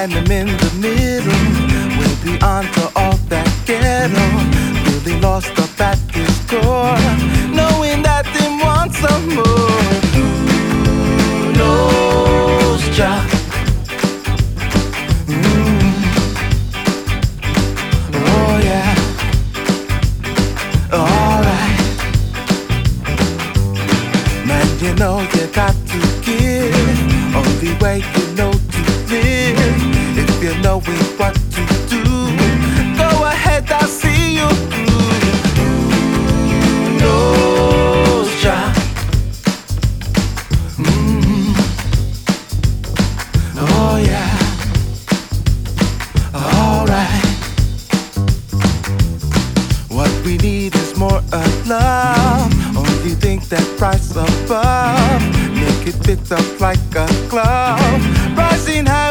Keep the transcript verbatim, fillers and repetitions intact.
and I'm in the middle, way beyond to all that ghetto. Really lost up at his core, knowing that they want some more. Who knows, Jah? Mm. Oh yeah. Alright. Man, you know you got to give. Only way you know to live. If you know what to do, go ahead, I'll see you through. Who knows, Jah? Mm. Oh yeah. Alright. What we need is more of love. Only think that price above. Make it fit up like a glove. Rising high.